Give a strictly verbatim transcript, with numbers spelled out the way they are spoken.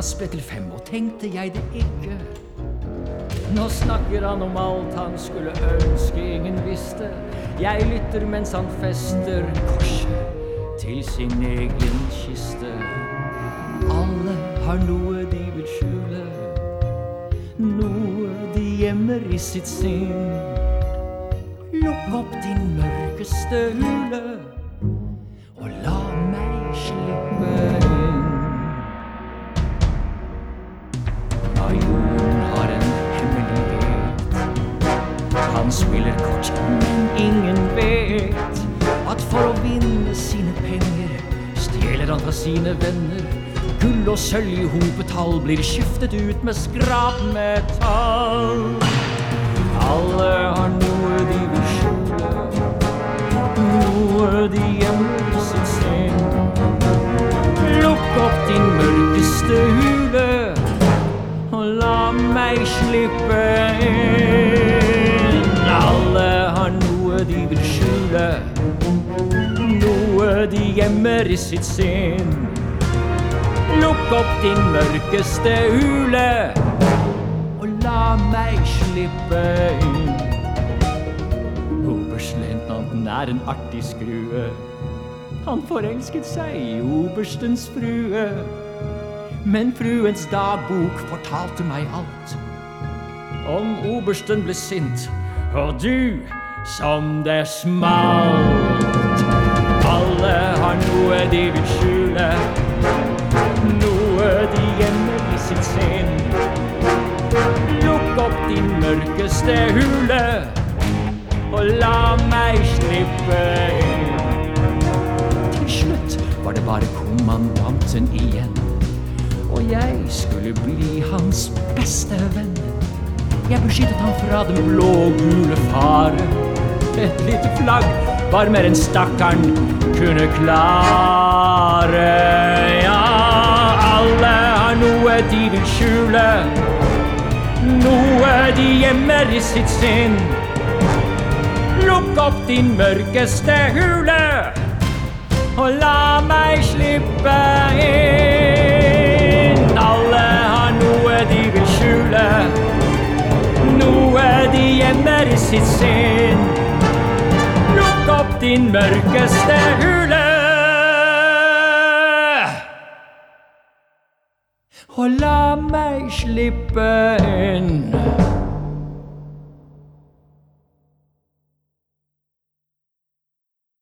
glass ble til fem, og tenkte jeg det ikke. Nå snakker han om alt han skulle ønske ingen visste. Jeg lytter mens han fester korset til sin egen kiste. Alle har noe de vil skjule, noe de gjemmer i sitt sinn. Lukk opp din mørkeste hule, og la meg slippe inn. Majoren har en hemmelighet. Han spiller kort, men ingen vet at for å vinne sine penger stjeler han fra sine venner. Gull og sølv i hopetall blir skiftet ut med skrapmetall. Alle har noe de vil skjule, noe de gjemmer i sitt sinn. Lukk opp din mørkeste hule, og la meg slippe inn. Alle har noe de vil skjule, noe de gjemmer i sitt sinn. Lukk opp din mørkeste hule, og la meg slippe inn. Oberstløytnanten er en artig skrue. Han forelsket seg i oberstens frue. Men fruens dagbok fortalte meg alt. Om obersten ble sint, og du som det smalt. Alle har noe de vil skjule, noe de gjemmer i sitt sinn. Lukk opp din mørkeste hule, og la meg slippe inn. Til slutt var det bare kommandanten igjen, og jeg skulle bli hans beste venn. Jeg beskyttet ham fra den blå-gule fare. Et lite flagg var mer enn stakkaren kunne klare. Ja, alle har noe de vil skjule, noe de gjemmer i sitt sinn. Lukk opp din mørkeste hule, og la meg slippe inn. Alle har noe de vil skjule, noe de gjemmer i sitt sinn. Lukk opp din mørkeste hule, og la meg slippe inn.